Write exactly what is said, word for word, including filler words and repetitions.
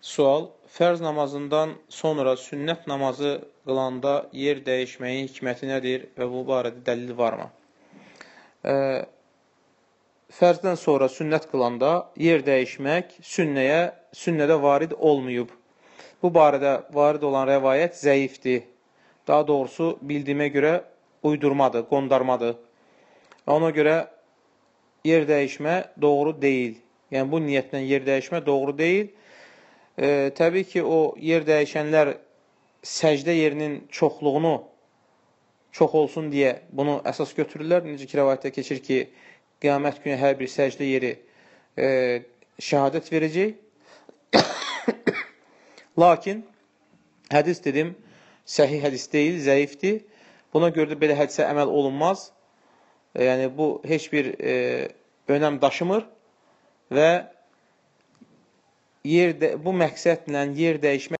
Sual, fərz namazından sonra sünnət namazı qılanda yer dəyişməyin hikməti nədir və bu barədə dəlil varmı? E, fərzdən sonra sünnət qılanda yer dəyişmək sünnəyə, sünnədə varid olmayıb. Bu barədə varid olan rəvayət zəifdir. Daha doğrusu bildiyimə görə uydurmadır, qondarmadır. Ona görə yer dəyişmə doğru deyil. Yəni bu niyyətlə yer dəyişmə doğru deyil. E, təbii ki, o yer dəyişənlər səcdə yerinin çoxluğunu çox olsun deyə bunu əsas götürürlər. Necə ki, rəvayətdə keçir ki, qiyamət günü hər bir səcdə yeri e, şəhadət verəcək. Lakin hədis dedim, səhih hədis deyil, zəifdir. Buna görə də belə hədisə əməl olunmaz. E, yəni bu heç bir e, önəm daşımır və yer də, bu məqsədlə yer dəyişmək